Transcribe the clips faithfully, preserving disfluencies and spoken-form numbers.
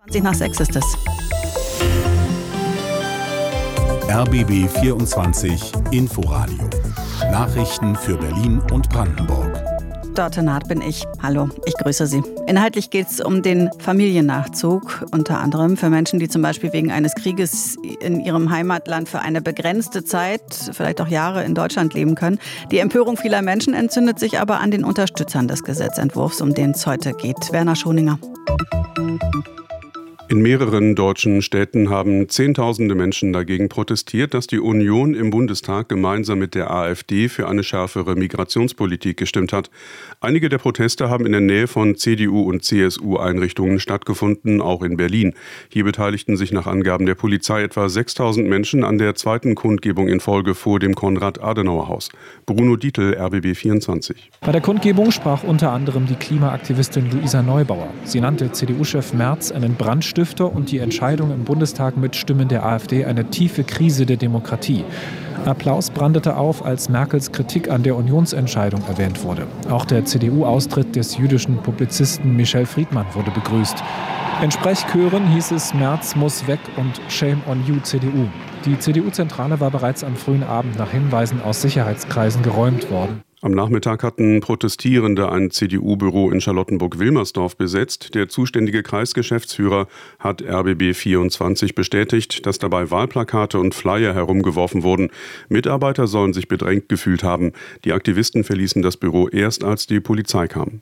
zwanzig nach sechs ist es. R B B vierundzwanzig Inforadio. Nachrichten für Berlin und Brandenburg. Dörte Naht bin ich. Hallo, ich grüße Sie. Inhaltlich geht es um den Familiennachzug, unter anderem für Menschen, die zum Beispiel wegen eines Krieges in ihrem Heimatland für eine begrenzte Zeit, vielleicht auch Jahre, in Deutschland leben können. Die Empörung vieler Menschen entzündet sich aber an den Unterstützern des Gesetzentwurfs, um den es heute geht. Werner Schoninger. In mehreren deutschen Städten haben Zehntausende Menschen dagegen protestiert, dass die Union im Bundestag gemeinsam mit der AfD für eine schärfere Migrationspolitik gestimmt hat. Einige der Proteste haben in der Nähe von C D U und C S U-Einrichtungen stattgefunden, auch in Berlin. Hier beteiligten sich nach Angaben der Polizei etwa sechstausend Menschen an der zweiten Kundgebung in Folge vor dem Konrad-Adenauer-Haus. Bruno Dietl, R B B vierundzwanzig. Bei der Kundgebung sprach unter anderem die Klimaaktivistin Luisa Neubauer. Sie nannte C D U-Chef Merz einen Brandstifter und die Entscheidung im Bundestag mit Stimmen der AfD eine tiefe Krise der Demokratie. Applaus brandete auf, als Merkels Kritik an der Unionsentscheidung erwähnt wurde. Auch der C D U-Austritt des jüdischen Publizisten Michel Friedmann wurde begrüßt. In Sprechchören hieß es, Merz muss weg und Shame on you, C D U. Die C D U-Zentrale war bereits am frühen Abend nach Hinweisen aus Sicherheitskreisen geräumt worden. Am Nachmittag hatten Protestierende ein C D U-Büro in Charlottenburg-Wilmersdorf besetzt. Der zuständige Kreisgeschäftsführer hat R B B vierundzwanzig bestätigt, dass dabei Wahlplakate und Flyer herumgeworfen wurden. Mitarbeiter sollen sich bedrängt gefühlt haben. Die Aktivisten verließen das Büro erst, als die Polizei kam.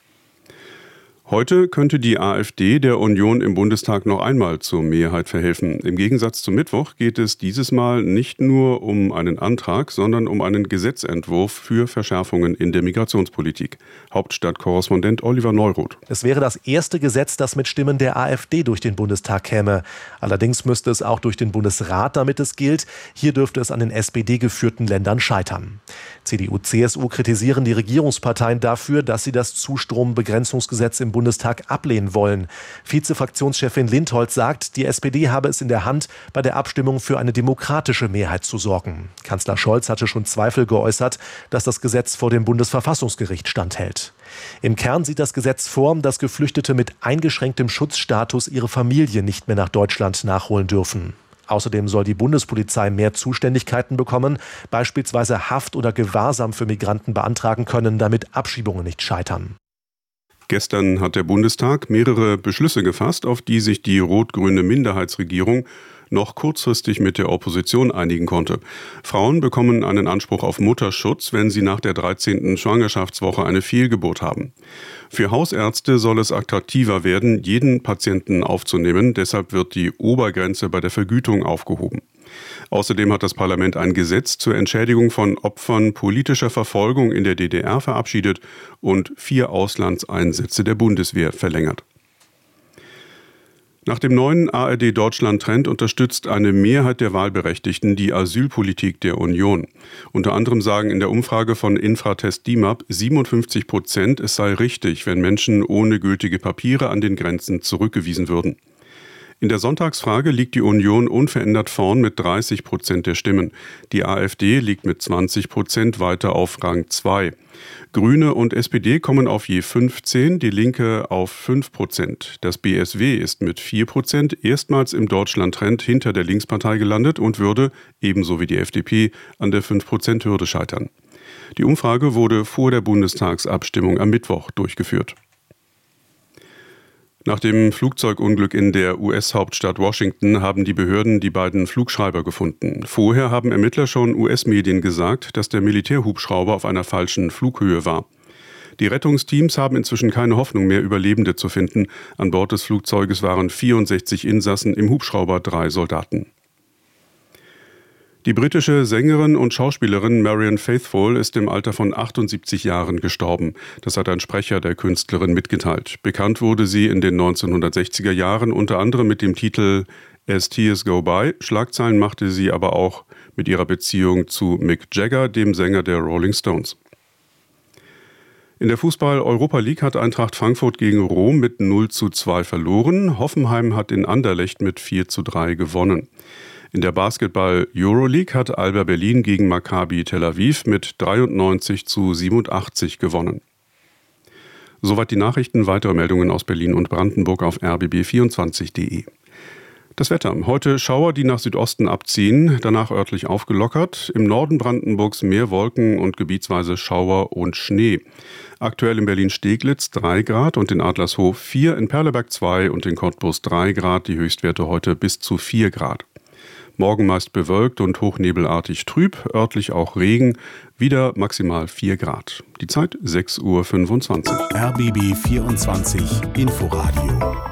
Heute könnte die AfD der Union im Bundestag noch einmal zur Mehrheit verhelfen. Im Gegensatz zum Mittwoch geht es dieses Mal nicht nur um einen Antrag, sondern um einen Gesetzentwurf für Verschärfungen in der Migrationspolitik. Hauptstadtkorrespondent Oliver Neuroth. Es wäre das erste Gesetz, das mit Stimmen der AfD durch den Bundestag käme. Allerdings müsste es auch durch den Bundesrat, damit es gilt. Hier dürfte es an den S P D-geführten Ländern scheitern. C D U, C S U kritisieren die Regierungsparteien dafür, dass sie das Zustrombegrenzungsgesetz im Bundestag ablehnen wollen. Vizefraktionschefin Lindholz sagt, die S P D habe es in der Hand, bei der Abstimmung für eine demokratische Mehrheit zu sorgen. Kanzler Scholz hatte schon Zweifel geäußert, dass das Gesetz vor dem Bundesverfassungsgericht standhält. Im Kern sieht das Gesetz vor, dass Geflüchtete mit eingeschränktem Schutzstatus ihre Familie nicht mehr nach Deutschland nachholen dürfen. Außerdem soll die Bundespolizei mehr Zuständigkeiten bekommen, beispielsweise Haft oder Gewahrsam für Migranten beantragen können, damit Abschiebungen nicht scheitern. Gestern hat der Bundestag mehrere Beschlüsse gefasst, auf die sich die rot-grüne Minderheitsregierung noch kurzfristig mit der Opposition einigen konnte. Frauen bekommen einen Anspruch auf Mutterschutz, wenn sie nach der dreizehnten Schwangerschaftswoche eine Fehlgeburt haben. Für Hausärzte soll es attraktiver werden, jeden Patienten aufzunehmen. Deshalb wird die Obergrenze bei der Vergütung aufgehoben. Außerdem hat das Parlament ein Gesetz zur Entschädigung von Opfern politischer Verfolgung in der D D R verabschiedet und vier Auslandseinsätze der Bundeswehr verlängert. Nach dem neuen A R D-Deutschland-Trend unterstützt eine Mehrheit der Wahlberechtigten die Asylpolitik der Union. Unter anderem sagen in der Umfrage von Infratest D I M A P siebenundfünfzig Prozent, es sei richtig, wenn Menschen ohne gültige Papiere an den Grenzen zurückgewiesen würden. In der Sonntagsfrage liegt die Union unverändert vorn mit dreißig Prozent der Stimmen. Die AfD liegt mit zwanzig Prozent weiter auf Rang zwei. Grüne und S P D kommen auf je fünfzehn, die Linke auf fünf Prozent. Das B S W ist mit vier Prozent erstmals im Deutschland-Trend hinter der Linkspartei gelandet und würde, ebenso wie die F D P, an der fünf Prozent Hürde scheitern. Die Umfrage wurde vor der Bundestagsabstimmung am Mittwoch durchgeführt. Nach dem Flugzeugunglück in der U S-Hauptstadt Washington haben die Behörden die beiden Flugschreiber gefunden. Vorher haben Ermittler schon U S-Medien gesagt, dass der Militärhubschrauber auf einer falschen Flughöhe war. Die Rettungsteams haben inzwischen keine Hoffnung mehr, Überlebende zu finden. An Bord des Flugzeuges waren vierundsechzig Insassen, im Hubschrauber drei Soldaten. Die britische Sängerin und Schauspielerin Marianne Faithfull ist im Alter von achtundsiebzig Jahren gestorben. Das hat ein Sprecher der Künstlerin mitgeteilt. Bekannt wurde sie in den neunzehnhundertsechziger Jahren unter anderem mit dem Titel As Tears Go By. Schlagzeilen machte sie aber auch mit ihrer Beziehung zu Mick Jagger, dem Sänger der Rolling Stones. In der Fußball-Europa League hat Eintracht Frankfurt gegen Rom mit null zu zwei verloren. Hoffenheim hat in Anderlecht mit vier zu drei gewonnen. In der Basketball-Euroleague hat Alba Berlin gegen Maccabi Tel Aviv mit dreiundneunzig zu siebenundachtzig gewonnen. Soweit die Nachrichten. Weitere Meldungen aus Berlin und Brandenburg auf r b b vierundzwanzig punkt d e. Das Wetter. Heute Schauer, die nach Südosten abziehen, danach örtlich aufgelockert. Im Norden Brandenburgs mehr Wolken und gebietsweise Schauer und Schnee. Aktuell in Berlin-Steglitz drei Grad und in Adlershof vier, in Perleberg zwei und in Cottbus drei Grad. Die Höchstwerte heute bis zu vier Grad. Morgen meist bewölkt und hochnebelartig trüb, örtlich auch Regen, wieder maximal vier Grad. Die Zeit sechs Uhr fünfundzwanzig. R B B vierundzwanzig Inforadio